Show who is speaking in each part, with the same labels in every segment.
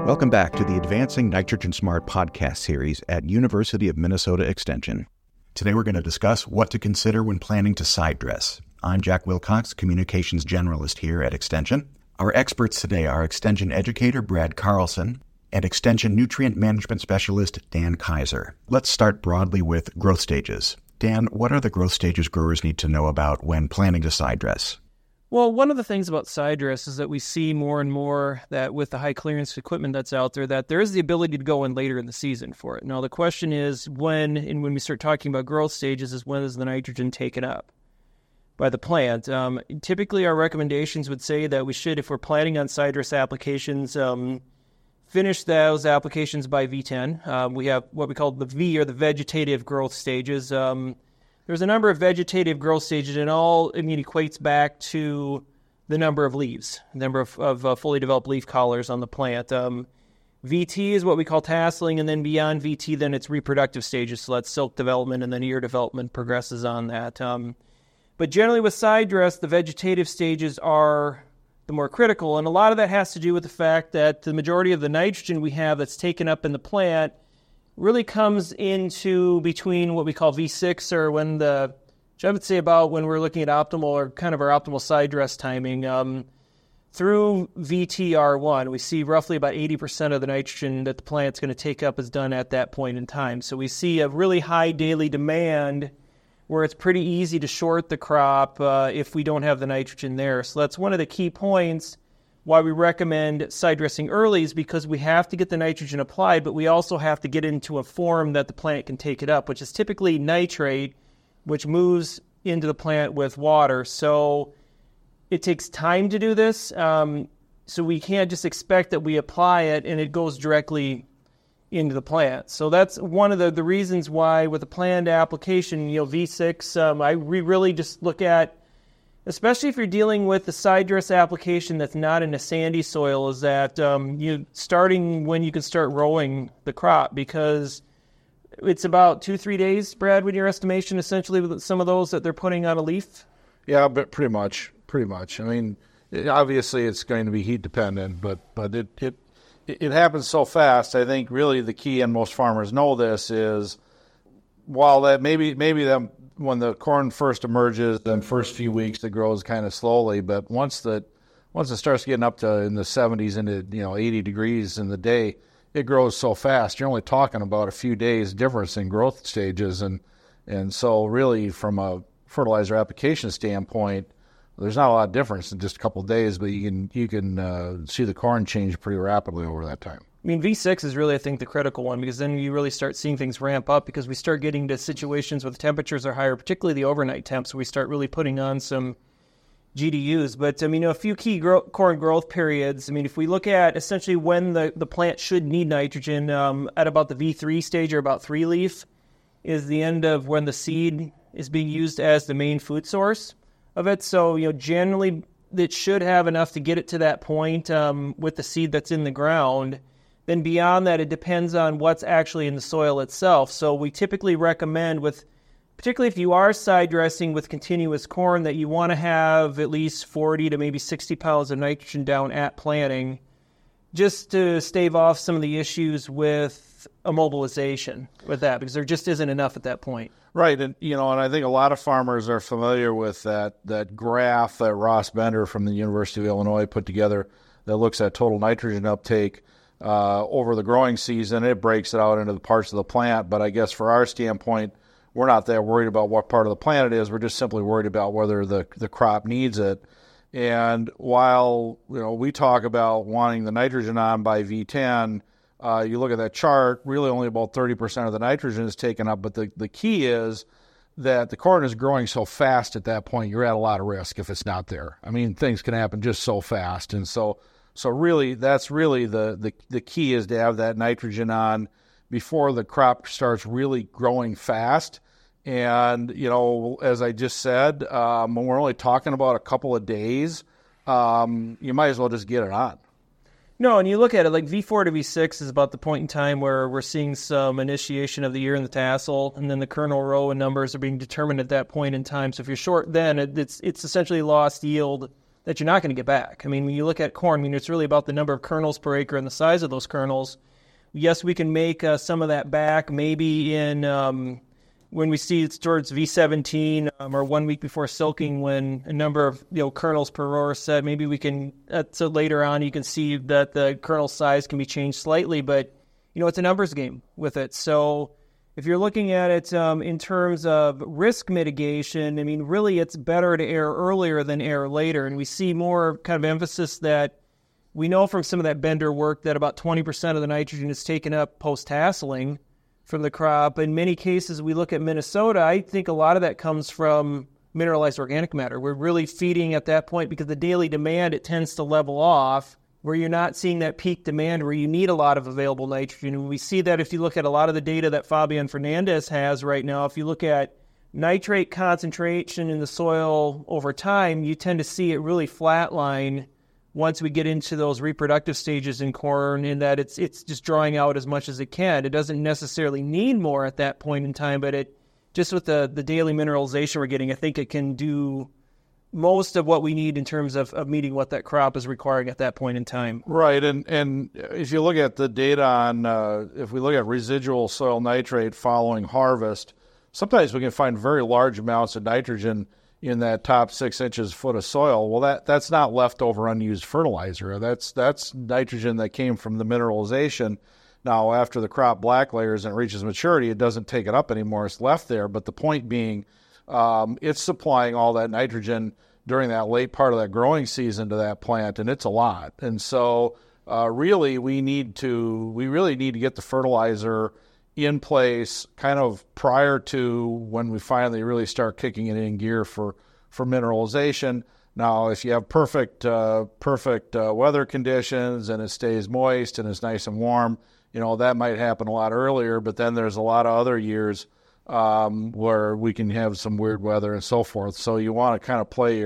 Speaker 1: Welcome back to the Advancing Nitrogen Smart podcast series at University of Minnesota Extension. Today we're going to discuss what to consider when planning to side dress. I'm Jack Wilcox, Communications Generalist here at Extension. Our experts today are Extension Educator Brad Carlson and Extension Nutrient Management Specialist Dan Kaiser. Let's start broadly with growth stages. Dan, what are the growth stages growers need to know about when planning to side dress?
Speaker 2: Well, one of the things about side dress is that we see more and more that with the high clearance equipment that's out there, that there is the ability to go in later in the season for it. Now, the question is when we start talking about growth stages is when is the nitrogen taken up by the plant. Typically, our recommendations would say that we should, if we're planning on side dress applications, finish those applications by V10. We have what we call the V, or the vegetative growth stages. There's a number of vegetative growth stages, and all equates back to the number of leaves, the number of fully developed leaf collars on the plant. VT is what we call tasseling, and then beyond VT, then it's reproductive stages. So that's silk development, and then ear development progresses on that. But generally with side dress, the vegetative stages are the more critical, and a lot of that has to do with the fact that the majority of the nitrogen we have that's taken up in the plant really comes into between what we call V6, or which I would say about when we're looking at optimal, or kind of our optimal side dress timing, through VTR1. We see roughly about 80% of the nitrogen that the plant's going to take up is done at that point in time. So we see a really high daily demand where it's pretty easy to short the crop if we don't have the nitrogen there. So that's one of the key points why we recommend side dressing early, is because we have to get the nitrogen applied, but we also have to get into a form that the plant can take it up, which is typically nitrate, which moves into the plant with water. So it takes time to do this. So we can't just expect that we apply it and it goes directly into the plant. So that's one of the reasons why with a planned application, V6, we really just look at, especially if you're dealing with the side dress application that's not in a sandy soil, is that starting when you can start rowing the crop, because it's about 2-3 days, Brad, with your estimation, essentially, with some of those that they're putting on a leaf?
Speaker 3: Yeah, but pretty much. I mean, obviously it's going to be heat dependent, but it happens so fast. I think really the key, and most farmers know this, is while that maybe them, when the corn first emerges, the first few weeks it grows kind of slowly, but once it starts getting up to in the 70s into 80 degrees in the day, it grows so fast. You're only talking about a few days difference in growth stages, and so really from a fertilizer application standpoint, there's not a lot of difference in just a couple of days, but you can see the corn change pretty rapidly over that time.
Speaker 2: I mean, V6 is really, I think, the critical one, because then you really start seeing things ramp up, because we start getting to situations where the temperatures are higher, particularly the overnight temps, so we start really putting on some GDUs. But, a few key corn growth periods, if we look at essentially when the plant should need nitrogen, at about the V3 stage, or about 3 leaf, is the end of when the seed is being used as the main food source of it. So, generally it should have enough to get it to that point with the seed that's in the ground. Then beyond that, it depends on what's actually in the soil itself. So we typically recommend, particularly if you are side dressing with continuous corn, that you want to have at least 40 to maybe 60 pounds of nitrogen down at planting, just to stave off some of the issues with immobilization with that, because there just isn't enough at that point.
Speaker 3: Right, and I think a lot of farmers are familiar with that graph that Ross Bender from the University of Illinois put together that looks at total nitrogen uptake over the growing season. It breaks it out into the parts of the plant, but I guess for our standpoint, we're not that worried about what part of the plant it is. We're just simply worried about whether the crop needs it. And while we talk about wanting the nitrogen on by V10, you look at that chart, really only about 30% of the nitrogen is taken up, but the key is that the corn is growing so fast at that point, you're at a lot of risk if it's not there. Things can happen just so fast, and so really, that's really the key, is to have that nitrogen on before the crop starts really growing fast. And, as I just said, when we're only talking about a couple of days, you might as well just get it on.
Speaker 2: No, and you look at it like V4 to V6 is about the point in time where we're seeing some initiation of the ear and the tassel, and then the kernel row and numbers are being determined at that point in time. So if you're short then, it's essentially lost yield that you're not going to get back. I mean, when you look at corn, it's really about the number of kernels per acre and the size of those kernels. Yes, we can make some of that back maybe in when we see it's towards V17 or 1 week before silking, when a number of kernels per row are set. Maybe we can, so later on you can see that the kernel size can be changed slightly, but it's a numbers game with it. So if you're looking at it in terms of risk mitigation, really it's better to air earlier than air later. And we see more kind of emphasis that we know from some of that Bender work that about 20% of the nitrogen is taken up post-tasseling from the crop. In many cases, we look at Minnesota, I think a lot of that comes from mineralized organic matter. We're really feeding at that point because the daily demand, it tends to level off, where you're not seeing that peak demand where you need a lot of available nitrogen. And we see that if you look at a lot of the data that Fabian Fernandez has right now, if you look at nitrate concentration in the soil over time, you tend to see it really flatline once we get into those reproductive stages in corn, in that it's just drawing out as much as it can. It doesn't necessarily need more at that point in time, but it just with the daily mineralization we're getting, I think it can do most of what we need in terms of meeting what that crop is requiring at that point in time.
Speaker 3: Right, and if you look at the data on, if we look at residual soil nitrate following harvest, sometimes we can find very large amounts of nitrogen in that top 6 inches foot of soil. Well, that's not leftover unused fertilizer. That's nitrogen that came from the mineralization. Now, after the crop black layers and it reaches maturity, it doesn't take it up anymore. It's left there. But the point being, it's supplying all that nitrogen during that late part of that growing season to that plant, and it's a lot. And so really we really need to get the fertilizer in place kind of prior to when we finally really start kicking it in gear for mineralization. Now, if you have perfect weather conditions and it stays moist and it's nice and warm, that might happen a lot earlier, but then there's a lot of other years where we can have some weird weather and so forth. So you want to kind of play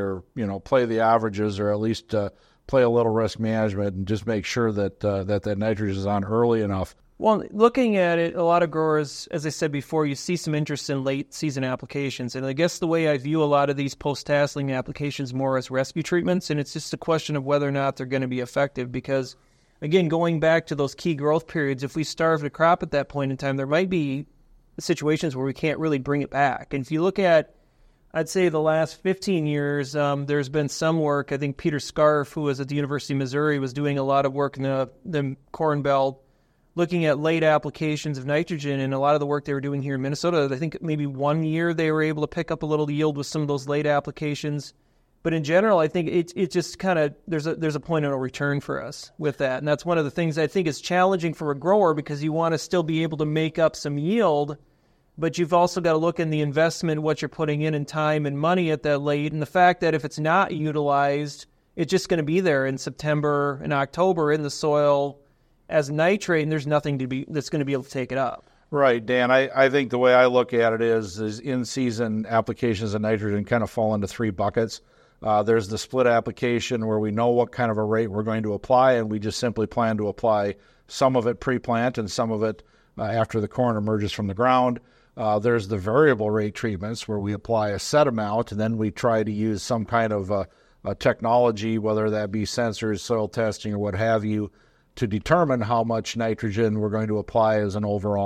Speaker 3: the averages, or at least play a little risk management and just make sure that that nitrogen is on early enough.
Speaker 2: Well, looking at it, a lot of growers, as I said before, you see some interest in late season applications. And I guess the way I view a lot of these post-tasseling applications more as rescue treatments, and it's just a question of whether or not they're going to be effective. Because, again, going back to those key growth periods, if we starve the crop at that point in time, there might be situations where we can't really bring it back. And if you look at, I'd say the last 15 years, there's been some work. I think Peter Scarf, who was at the University of Missouri, was doing a lot of work in the Corn Belt, looking at late applications of nitrogen, and a lot of the work they were doing here in Minnesota, I think maybe 1 year they were able to pick up a little yield with some of those late applications. But in general, I think it just kind of, there's a point of no return for us with that. And that's one of the things I think is challenging for a grower, because you want to still be able to make up some yield, but you've also got to look in the investment, what you're putting in time and money at that late. And the fact that if it's not utilized, it's just going to be there in September and October in the soil as nitrate, and there's nothing that's going to be able to take it up.
Speaker 3: Right, Dan. I think the way I look at it is in-season applications of nitrogen kind of fall into 3 buckets. There's the split application where we know what kind of a rate we're going to apply, and we just simply plan to apply some of it pre-plant and some of it after the corn emerges from the ground. There's the variable rate treatments where we apply a set amount, and then we try to use some kind of a technology, whether that be sensors, soil testing, or what have you, to determine how much nitrogen we're going to apply as on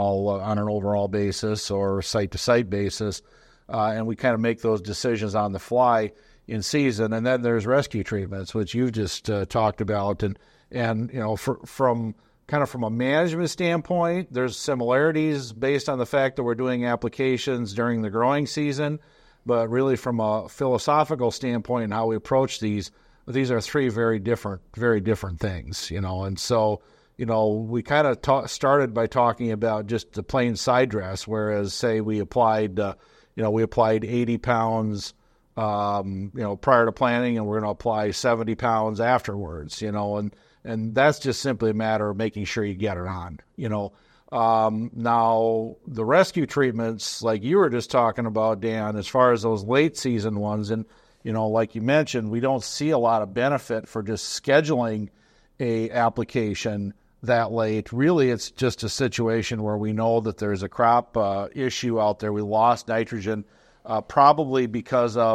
Speaker 3: an overall basis or site-to-site basis, and we kind of make those decisions on the fly in season. And then there's rescue treatments, which you've just talked about, and from a management standpoint, there's similarities based on the fact that we're doing applications during the growing season, but really from a philosophical standpoint and how we approach these are 3 very different things, and so, we kind of started by talking about just the plain side dress, whereas say we applied 80 pounds, prior to planting, and we're going to apply 70 pounds afterwards, and that's just simply a matter of making sure you get it on, Now, the rescue treatments, like you were just talking about, Dan, as far as those late season ones, and like you mentioned, we don't see a lot of benefit for just scheduling a application that late. Really, it's just a situation where we know that there's a crop issue out there. We lost nitrogen probably because of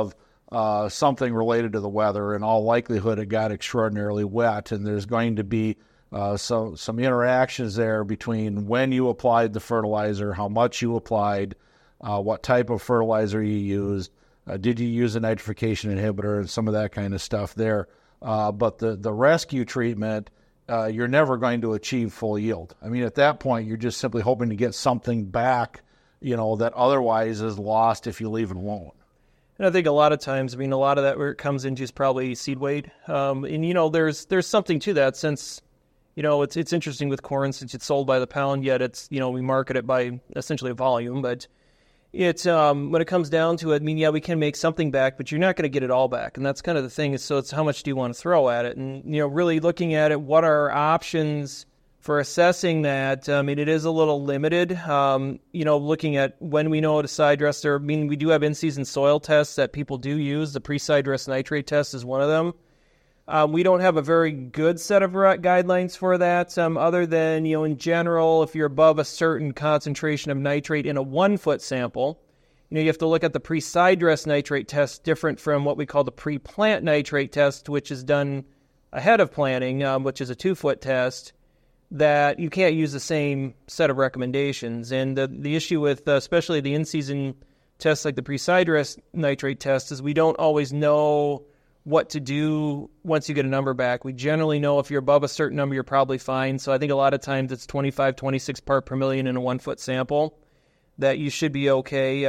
Speaker 3: something related to the weather. In all likelihood, it got extraordinarily wet, and there's going to be some interactions there between when you applied the fertilizer, how much you applied, what type of fertilizer you used, did you use a nitrification inhibitor, and some of that kind of stuff there. But the rescue treatment, you're never going to achieve full yield. I mean, at that point, you're just simply hoping to get something back, that otherwise is lost if you leave it alone.
Speaker 2: And I think a lot of times, a lot of that where it comes into is probably seed weight. There's something to that since, it's interesting with corn since it's sold by the pound, yet it's, we market it by essentially a volume. But it's, when it comes down to it, we can make something back, but you're not going to get it all back. And that's kind of the thing. So it's how much do you want to throw at it? And, really looking at it, what are options for assessing that? It is a little limited, looking at when we know to side dress there. We do have in-season soil tests that people do use. The pre-side dress nitrate test is one of them. We don't have a very good set of guidelines for that, other than, in general, if you're above a certain concentration of nitrate in a 1-foot sample, you have to look at the pre-side dress nitrate test different from what we call the pre-plant nitrate test, which is done ahead of planting, which is a 2-foot test, that you can't use the same set of recommendations. And the issue with especially the in-season tests like the pre-side dress nitrate test is we don't always know what to do once you get a number back. We generally know if you're above a certain number, you're probably fine. So I think a lot of times it's 25, 26 part per million in a 1-foot sample that you should be okay.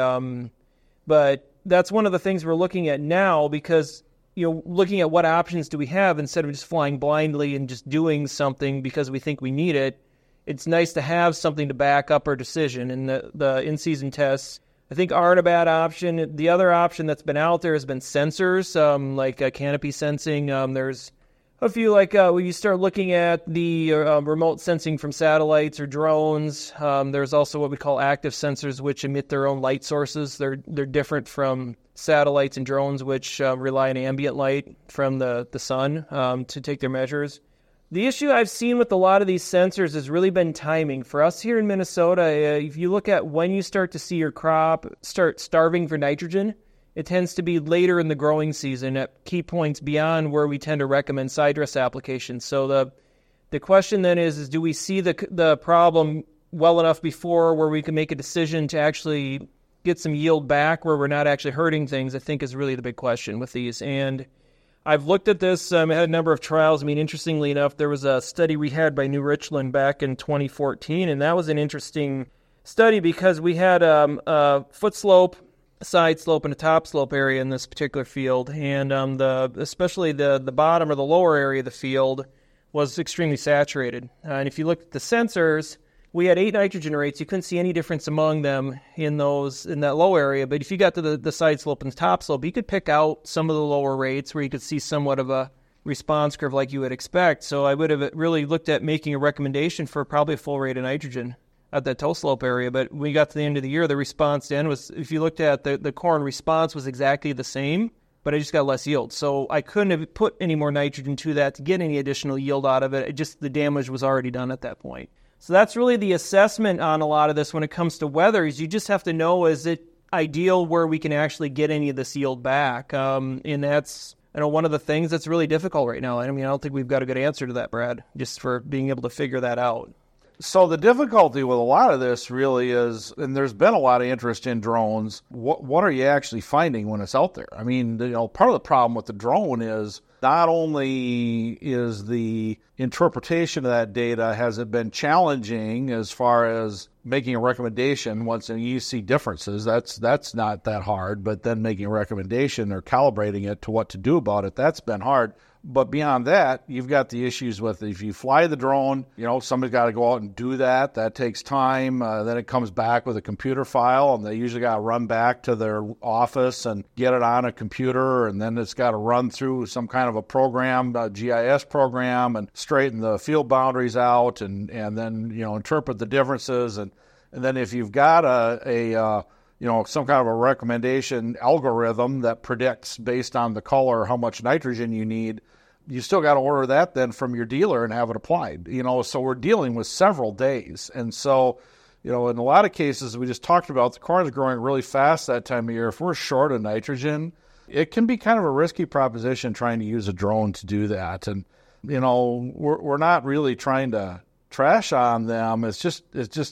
Speaker 2: But that's one of the things we're looking at now because looking at what options do we have instead of just flying blindly and just doing something because we think we need it. It's nice to have something to back up our decision. And the in-season tests, I think, aren't a bad option. The other option that's been out there has been sensors, like canopy sensing. There's a few, like when you start looking at the remote sensing from satellites or drones. There's also what we call active sensors, which emit their own light sources. They're different from satellites and drones, which rely on ambient light from the sun to take their measures. The issue I've seen with a lot of these sensors has really been timing. For us here in Minnesota, if you look at when you start to see your crop start starving for nitrogen, it tends to be later in the growing season at key points beyond where we tend to recommend side dress applications. So the question then is do we see the problem well enough before where we can make a decision to actually get some yield back where we're not actually hurting things, I think is really the big question with these. And I've looked at this. I had a number of trials. Interestingly enough, there was a study we had by New Richland back in 2014, and that was an interesting study because we had a foot slope, a side slope, and a top slope area in this particular field, and especially the bottom or the lower area of the field was extremely saturated. And if you look at the sensors, we had 8 nitrogen rates. You couldn't see any difference among them in that low area. But if you got to the side slope and the top slope, you could pick out some of the lower rates where you could see somewhat of a response curve like you would expect. So I would have really looked at making a recommendation for probably a full rate of nitrogen at that toe slope area. But when we got to the end of the year, the response then was, if you looked at the corn response was exactly the same, but I just got less yield. So I couldn't have put any more nitrogen to that to get any additional yield out of it. The damage was already done at that point. So that's really the assessment on a lot of this when it comes to weather is you just have to know, is it ideal where we can actually get any of this yield back? And that's one of the things that's really difficult right now. I don't think we've got a good answer to that, Brad, just for being able to figure that out.
Speaker 3: So the difficulty with a lot of this really is, and there's been a lot of interest in drones, what are you actually finding when it's out there? Part of the problem with the drone is not only is the interpretation of that data, has it been challenging as far as making a recommendation once you see differences, that's not that hard, but then making a recommendation or calibrating it to what to do about it, that's been hard. But beyond that, you've got the issues with if you fly the drone, somebody's got to go out and do that. That takes time. Then it comes back with a computer file, and they usually got to run back to their office and get it on a computer, and then it's got to run through some kind of a program, a GIS program, and straighten the field boundaries out, and then interpret the differences. And then if you've got some kind of a recommendation algorithm that predicts based on the color how much nitrogen you need, you still got to order that then from your dealer and have it applied. So we're dealing with several days. And so, in a lot of cases we just talked about, the corn is growing really fast that time of year. If we're short of nitrogen, it can be kind of a risky proposition trying to use a drone to do that. And, we're not really trying to trash on them. It's just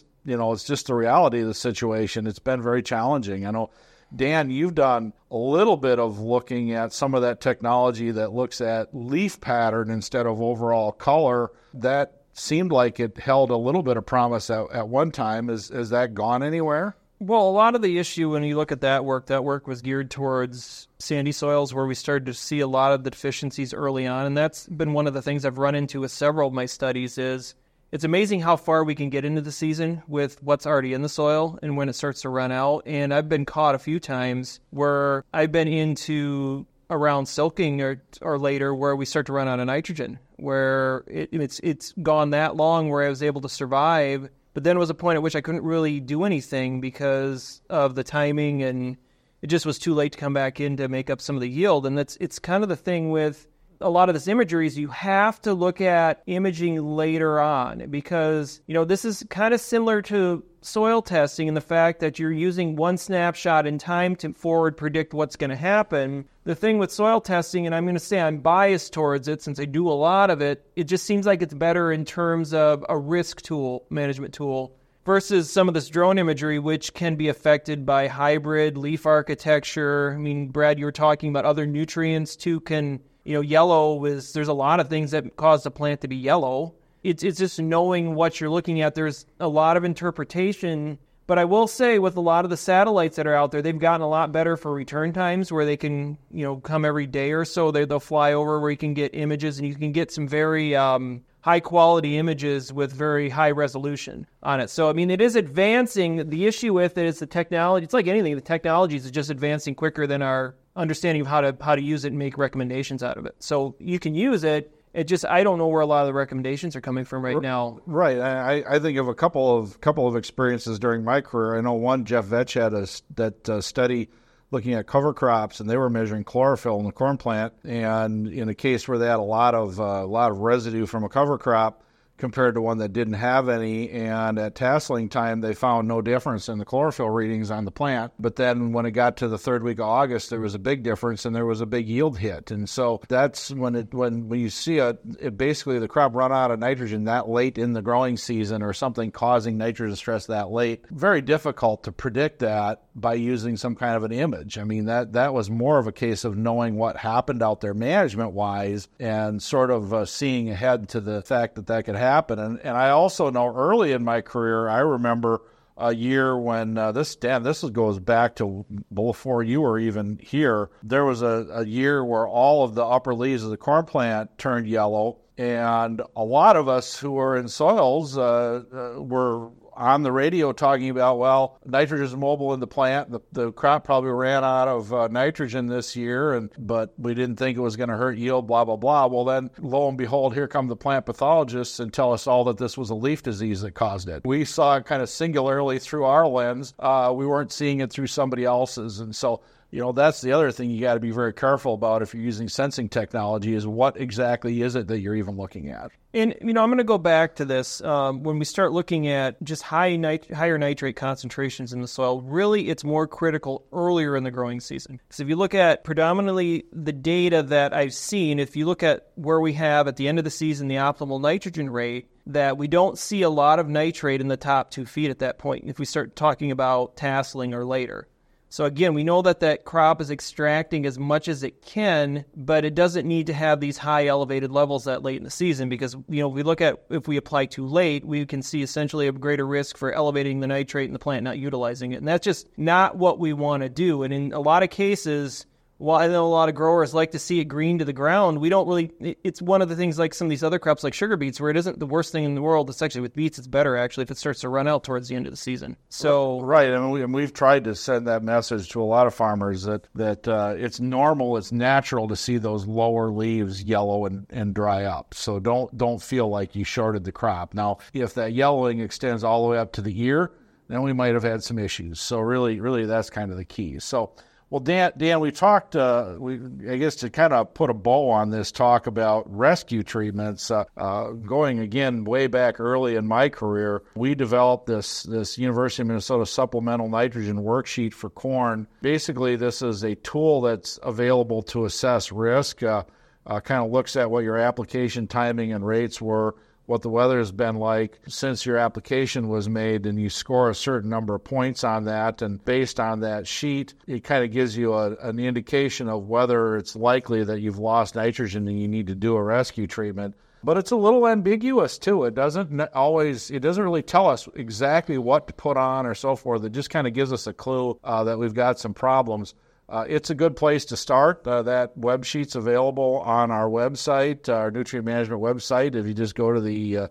Speaker 3: the reality of the situation. It's been very challenging. I know, Dan, you've done a little bit of looking at some of that technology that looks at leaf pattern instead of overall color. That seemed like it held a little bit of promise at one time. Is that gone anywhere?
Speaker 2: Well, a lot of the issue when you look at that work was geared towards sandy soils where we started to see a lot of the deficiencies early on. And that's been one of the things I've run into with several of my studies is it's amazing how far we can get into the season with what's already in the soil and when it starts to run out. And I've been caught a few times where I've been into around silking or later where we start to run out of nitrogen, where it's gone that long where I was able to survive. But then was a point at which I couldn't really do anything because of the timing, and it just was too late to come back in to make up some of the yield. And it's kind of the thing with a lot of this imagery is you have to look at imaging later on because, this is kind of similar to soil testing in the fact that you're using one snapshot in time to forward predict what's going to happen. The thing with soil testing, and I'm going to say I'm biased towards it since I do a lot of it, it just seems like it's better in terms of a risk management tool versus some of this drone imagery, which can be affected by hybrid leaf architecture. I mean, Brad, you were talking about other nutrients too yellow there's a lot of things that cause the plant to be yellow. It's just knowing what you're looking at. There's a lot of interpretation, but I will say with a lot of the satellites that are out there, they've gotten a lot better for return times where they can, come every day or so. They'll fly over where you can get images and you can get some very high quality images with very high resolution on it. So, it is advancing. The issue with it is the technology. It's like anything. The technology is just advancing quicker than our understanding of how to use it and make recommendations out of it. So you can use it. I don't know where a lot of the recommendations are coming from right now.
Speaker 3: Right. I think of a couple of experiences during my career. I know one, Jeff Vetch had that study looking at cover crops, and they were measuring chlorophyll in the corn plant. And in a case where they had a lot of residue from a cover crop compared to one that didn't have any, and at tasseling time, they found no difference in the chlorophyll readings on the plant. But then when it got to the third week of August, there was a big difference, and there was a big yield hit. And so that's when you see basically the crop run out of nitrogen that late in the growing season or something causing nitrogen stress that late, very difficult to predict that by using some kind of an image. That was more of a case of knowing what happened out there management-wise and sort of seeing ahead to the fact that could happen. And I also know early in my career, I remember a year when this goes back to before you were even here. There was a year where all of the upper leaves of the corn plant turned yellow, and a lot of us who were in soils were on the radio talking about, well, nitrogen is mobile in the plant. The crop probably ran out of nitrogen this year, but we didn't think it was going to hurt yield, blah, blah, blah. Well, then, lo and behold, here come the plant pathologists and tell us all that this was a leaf disease that caused it. We saw it kind of singularly through our lens. We weren't seeing it through somebody else's. And so, that's the other thing you got to be very careful about if you're using sensing technology is what exactly is it that you're even looking at.
Speaker 2: And, I'm going to go back to this. When we start looking at just higher nitrate concentrations in the soil, really it's more critical earlier in the growing season. Because if you look at predominantly the data that I've seen, if you look at where we have at the end of the season the optimal nitrogen rate, that we don't see a lot of nitrate in the top 2 feet at that point if we start talking about tasseling or later. So again, we know that crop is extracting as much as it can, but it doesn't need to have these high elevated levels that late in the season because, we look at if we apply too late, we can see essentially a greater risk for elevating the nitrate in the plant, not utilizing it. And that's just not what we want to do. And in a lot of cases, while I know a lot of growers like to see it green to the ground, we don't really, it's one of the things like some of these other crops like sugar beets where it isn't the worst thing in the world. It's actually with beets, it's better actually if it starts to run out towards the end of the season. So
Speaker 3: right, and we've tried to send that message to a lot of farmers that it's normal, it's natural to see those lower leaves yellow and dry up. So don't feel like you shorted the crop. Now, if that yellowing extends all the way up to the ear, then we might have had some issues. So really that's kind of the key. So Well, Dan, we talked, I guess to kind of put a bow on this talk about rescue treatments, going again way back early in my career, we developed this University of Minnesota supplemental nitrogen worksheet for corn. Basically, this is a tool that's available to assess risk, kind of looks at what your application timing and rates were, what the weather has been like since your application was made, and you score a certain number of points on that. And based on that sheet, it kind of gives you an indication of whether it's likely that you've lost nitrogen and you need to do a rescue treatment. But it's a little ambiguous too. It doesn't really tell us exactly what to put on or so forth. It just kind of gives us a clue that we've got some problems. It's a good place to start. That web sheet's available on our website, our nutrient management website. If you just go to the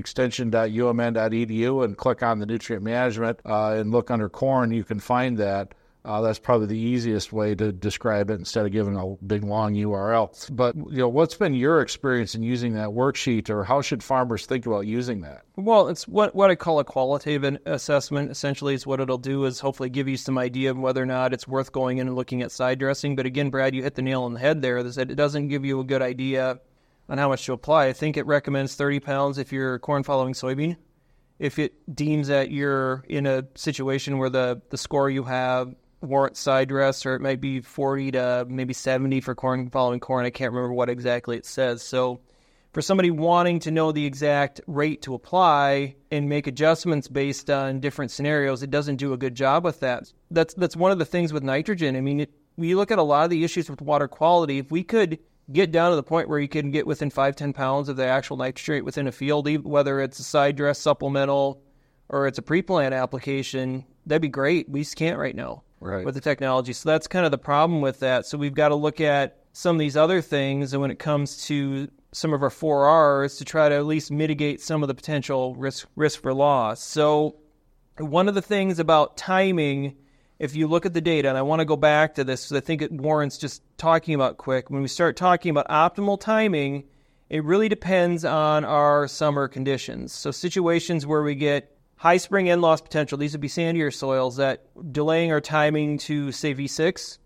Speaker 3: extension.umn.edu and click on the nutrient management and look under corn, you can find that. That's probably the easiest way to describe it instead of giving a big long URL. But what's been your experience in using that worksheet, or how should farmers think about using that?
Speaker 2: Well, it's what I call a qualitative assessment. Essentially, is what it'll do is hopefully give you some idea of whether or not it's worth going in and looking at side dressing. But again, Brad, you hit the nail on the head there. That it doesn't give you a good idea on how much to apply. I think it recommends 30 pounds if you're corn following soybean. If it deems that you're in a situation where the score you have warrant side dress, or it might be 40 to maybe 70 for corn following corn. I can't remember what exactly it says. So for somebody wanting to know the exact rate to apply and make adjustments based on different scenarios, it doesn't do a good job with that. That's one of the things with nitrogen. I mean, we look at a lot of the issues with water quality. If we could get down to the point where you can get within 5-10 pounds of the actual nitrate within a field, whether it's a side dress supplemental or it's a pre-plant application, that'd be great. We just can't right now. Right. With the technology. So that's kind of the problem with that. So we've got to look at some of these other things, and when it comes to some of our 4Rs, to try to at least mitigate some of the potential risk for loss. So one of the things about timing, if you look at the data, and I want to go back to this because I think it warrants just talking about quick. When we start talking about optimal timing, it really depends on our summer conditions. So situations where we get high spring end loss potential, these would be sandier soils, that delaying our timing to, say, V6,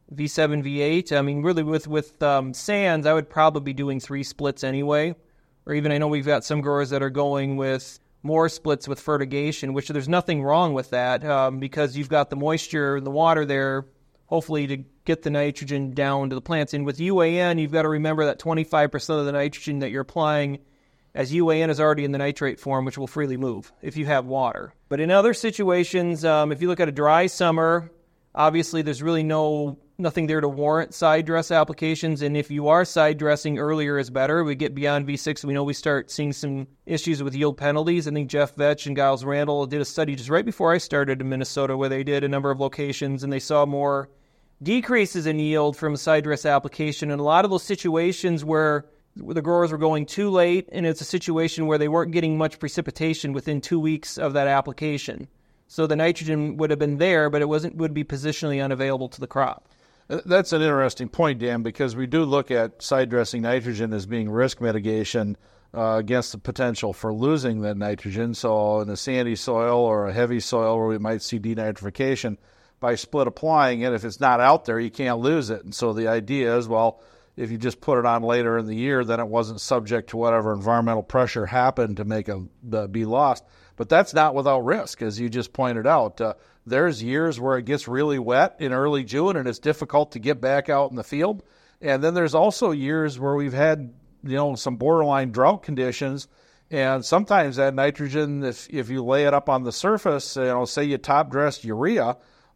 Speaker 2: V7, V8. I mean, really with sands, I would probably be doing 3 splits anyway. Or even I know we've got some growers that are going with more splits with fertigation, which there's nothing wrong with that because you've got the moisture and the water there, hopefully to get the nitrogen down to the plants. And with UAN, you've got to remember that 25% of the nitrogen that you're applying as UAN is already in the nitrate form, which will freely move if you have water. But in other situations, if you look at a dry summer, obviously there's really nothing there to warrant side dress applications. And if you are side dressing, earlier is better. We get beyond V6, we know we start seeing some issues with yield penalties. I think Jeff Vetch and Giles Randall did a study just right before I started in Minnesota where they did a number of locations, and they saw more decreases in yield from a side dress application. And a lot of those situations where the growers were going too late, and it's a situation where they weren't getting much precipitation within 2 weeks of that application. So the nitrogen would have been there, but it would be positionally unavailable to the crop.
Speaker 3: That's an interesting point, Dan, because we do look at side dressing nitrogen as being risk mitigation against the potential for losing that nitrogen. So in a sandy soil or a heavy soil where we might see denitrification, by split applying it, if it's not out there, you can't lose it. And so the idea is, well, if you just put it on later in the year, then it wasn't subject to whatever environmental pressure happened to make it be lost. But that's not without risk, as you just pointed out. There's years where it gets really wet in early June and it's difficult to get back out in the field. And then there's also years where we've had, some borderline drought conditions. And sometimes that nitrogen, if you lay it up on the surface, say you top dressed urea,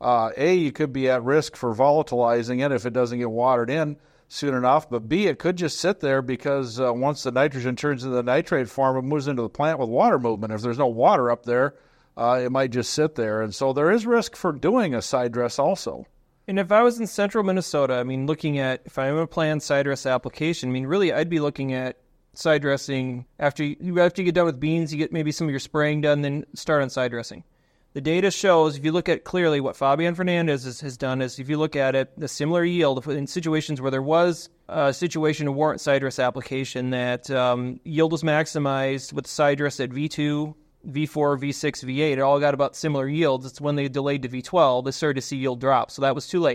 Speaker 3: you could be at risk for volatilizing it if it doesn't get watered in soon enough, but B, it could just sit there because once the nitrogen turns into the nitrate form, it moves into the plant with water movement. If there's no water up there, it might just sit there. And so there is risk for doing a side dress also.
Speaker 2: And if I was in central Minnesota, looking at, if I'm a planned side dress application, really I'd be looking at side dressing after you get done with beans, you get maybe some of your spraying done, then start on side dressing. The data shows, if you look at clearly what Fabian Fernandez has done, is if you look at it, the similar yield in situations where there was a situation of warrant side dress application, that yield was maximized with side dress at V2, V4, V6, V8. It all got about similar yields. It's when they delayed to V12, they started to see yield drop. So that was too late.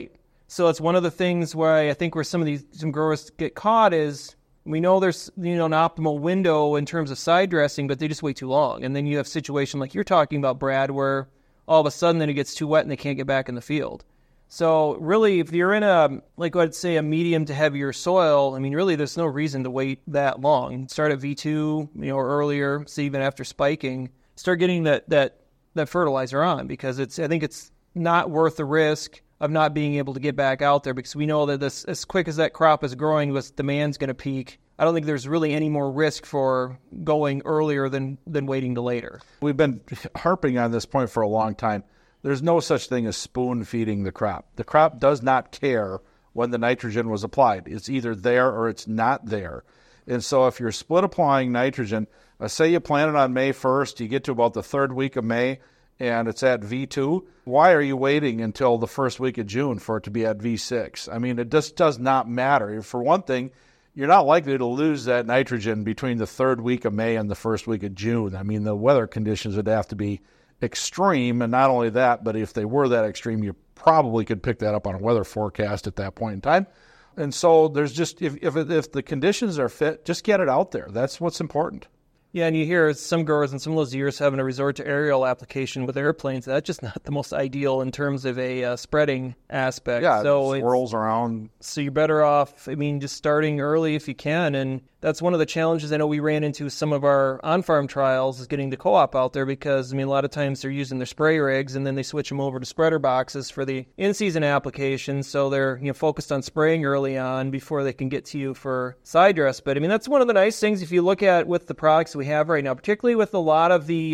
Speaker 2: So it's one of the things where I think where some growers get caught is we know there's an optimal window in terms of side dressing, but they just wait too long. And then you have a situation like you're talking about, Brad, where all of a sudden then it gets too wet and they can't get back in the field. So really, if you're in I'd say a medium to heavier soil, I mean, really there's no reason to wait that long. Start at V2, or earlier, so even after spiking, start getting that fertilizer on, because I think it's not worth the risk of not being able to get back out there, because we know that this, as quick as that crop is growing, this demand's going to peak. I don't think there's really any more risk for going earlier than waiting to later.
Speaker 3: We've been harping on this point for a long time. There's no such thing as spoon feeding the crop. The crop does not care when the nitrogen was applied. It's either there or it's not there. And so if you're split applying nitrogen, say you plant it on May 1st, you get to about the third week of May, and it's at V2, why are you waiting until the first week of June for it to be at V6? I mean, it just does not matter. For one thing, you're not likely to lose that nitrogen between the third week of May and the first week of June. I mean, the weather conditions would have to be extreme, and not only that, but if they were that extreme, you probably could pick that up on a weather forecast at that point in time. And so there's just, if the conditions are fit, just get it out there. That's what's important.
Speaker 2: Yeah, and you hear some growers in some of those years having to resort to aerial application with airplanes. That's just not the most ideal in terms of a spreading aspect.
Speaker 3: Yeah,
Speaker 2: so
Speaker 3: it swirls around.
Speaker 2: So you're better off, just starting early if you can. And that's one of the challenges I know we ran into some of our on-farm trials, is getting the co-op out there, because, a lot of times they're using their spray rigs and then they switch them over to spreader boxes for the in-season application. So they're focused on spraying early on before they can get to you for side dress. But, that's one of the nice things if you look at with the products we have right now, particularly with a lot of the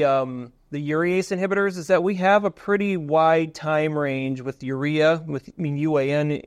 Speaker 2: urease inhibitors, is that we have a pretty wide time range with urea, UAN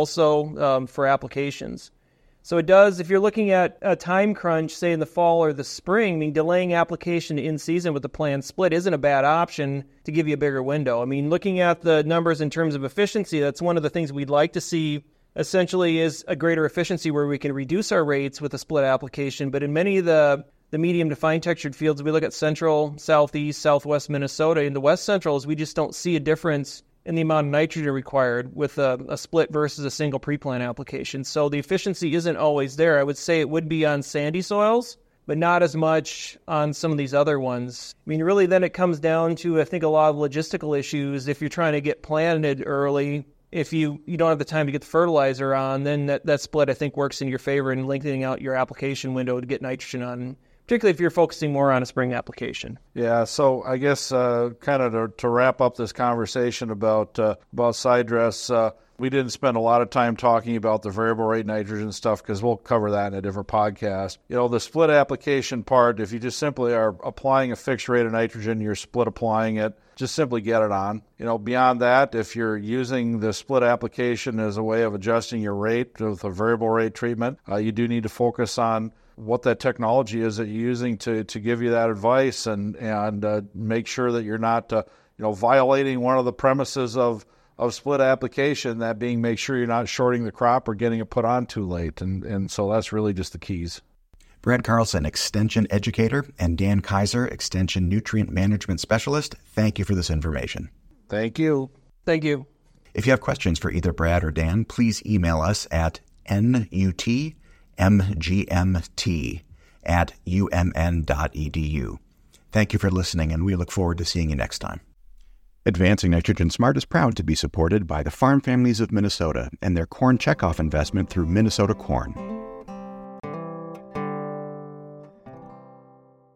Speaker 2: also for applications. So it does, if you're looking at a time crunch, say in the fall or the spring, delaying application in season with the planned split isn't a bad option to give you a bigger window. Looking at the numbers in terms of efficiency, that's one of the things we'd like to see essentially, is a greater efficiency where we can reduce our rates with a split application. But in many of the medium to fine textured fields, we look at central, southeast, southwest Minnesota. In the west centrals, we just don't see a difference in the amount of nitrogen required with a split versus a single pre-plant application. So the efficiency isn't always there. I would say it would be on sandy soils, but not as much on some of these other ones. Really then it comes down to, I think, a lot of logistical issues. If you're trying to get planted early, if you don't have the time to get the fertilizer on, then that split, I think, works in your favor in lengthening out your application window to get nitrogen on, particularly if you're focusing more on a spring application.
Speaker 3: Yeah, so I guess kind of to wrap up this conversation about side dress, we didn't spend a lot of time talking about the variable rate nitrogen stuff, because we'll cover that in a different podcast. The split application part, if you just simply are applying a fixed rate of nitrogen, you're split applying it, just simply get it on. Beyond that, if you're using the split application as a way of adjusting your rate with a variable rate treatment, you do need to focus on what that technology is that you're using to give you that advice, and make sure that you're not violating one of the premises of split application, that being make sure you're not shorting the crop or getting it put on too late. And so that's really just the keys.
Speaker 1: Brad Carlson, Extension Educator, and Dan Kaiser, Extension Nutrient Management Specialist, thank you for this information.
Speaker 3: Thank you.
Speaker 2: Thank you.
Speaker 1: If you have questions for either Brad or Dan, please email us at nutmgmt@umn.edu. Thank you for listening, and we look forward to seeing you next time. Advancing Nitrogen Smart is proud to be supported by the Farm Families of Minnesota and their Corn Checkoff investment through Minnesota Corn.